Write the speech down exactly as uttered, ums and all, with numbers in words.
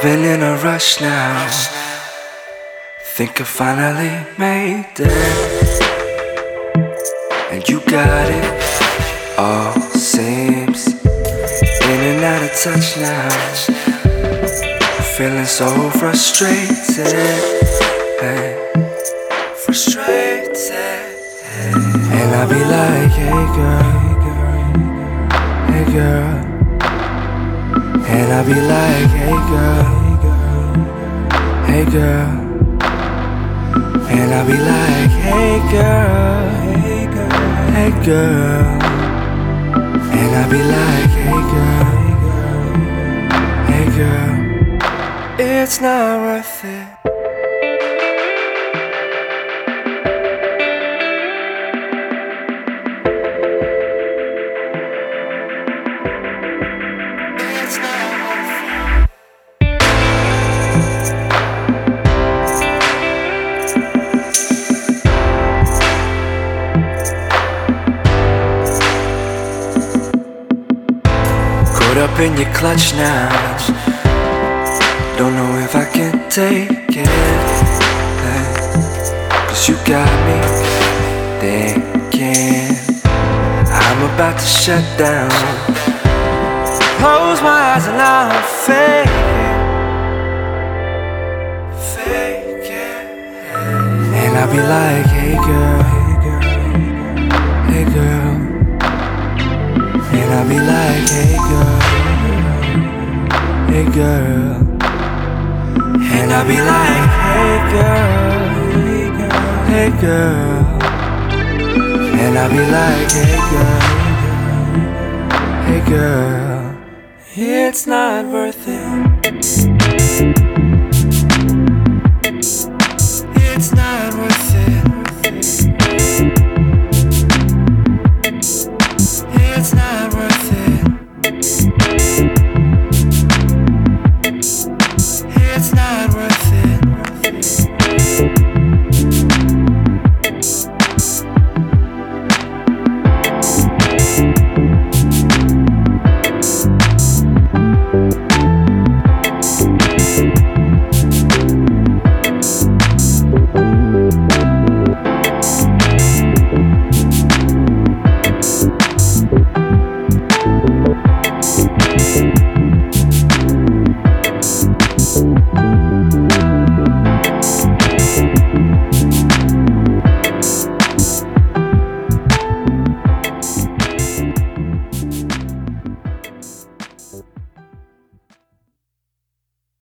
been in a rush now. Think I finally made it, and you got it. All seems in and out of touch now. Feeling so frustrated, hey, frustrated. And I be like, hey girl, hey girl. And I be like, hey girl, hey girl. And I be like, hey girl, hey girl. And I be like, hey girl, hey girl. It's not worth it. Up in your clutch now. Don't know if I can take it, hey, cause you got me thinking I'm about to shut down. Close my eyes and I'll fake it, fake it. And I'll be like, hey girl, hey girl. And I'll be like, hey girl, hey girl. And I'll be like, hey girl, hey girl. And I'll be like, hey girl, hey girl. It's not worth it.